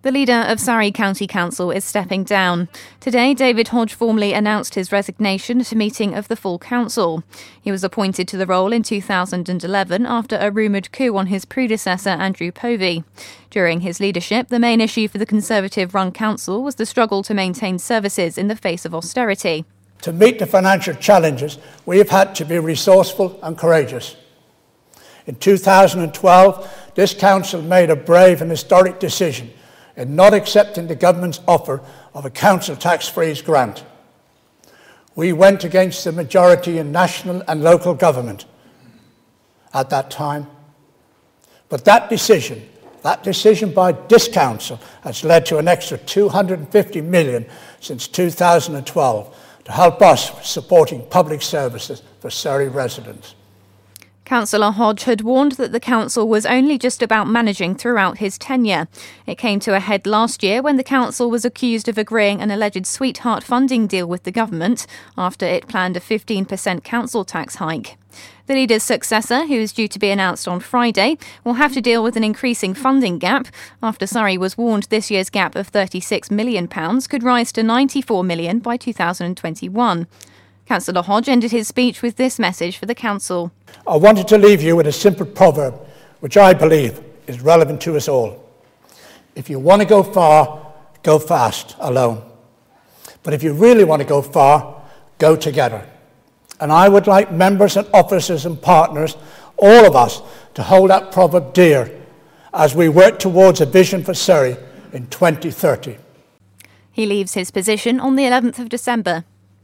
The leader of Surrey County Council is stepping down. Today, David Hodge formally announced his resignation at a meeting of the full council. He was appointed to the role in 2011 after a rumoured coup on his predecessor, Andrew Povey. During his leadership, the main issue for the Conservative-run council was the struggle to maintain services in the face of austerity. To meet the financial challenges, we have had to be resourceful and courageous. In 2012, this council made a brave and historic decision in not accepting the government's offer of a council tax freeze grant. We went against the majority in national and local government at that time. But that decision by this council has led to an extra $250 million since 2012 to help us supporting public services for Surrey residents. Councillor Hodge had warned that the council was only just about managing throughout his tenure. It came to a head last year when the council was accused of agreeing an alleged sweetheart funding deal with the government after it planned a 15% council tax hike. The leader's successor, who is due to be announced on Friday, will have to deal with an increasing funding gap after Surrey was warned this year's gap of £36 million could rise to £94 million by 2021. Councillor Hodge ended his speech with this message for the council. I wanted to leave you with a simple proverb, which I believe is relevant to us all. If you want to go far, go fast, alone. But if you really want to go far, go together. And I would like members and officers and partners, all of us, to hold that proverb dear as we work towards a vision for Surrey in 2030. He leaves his position on the 11th of December.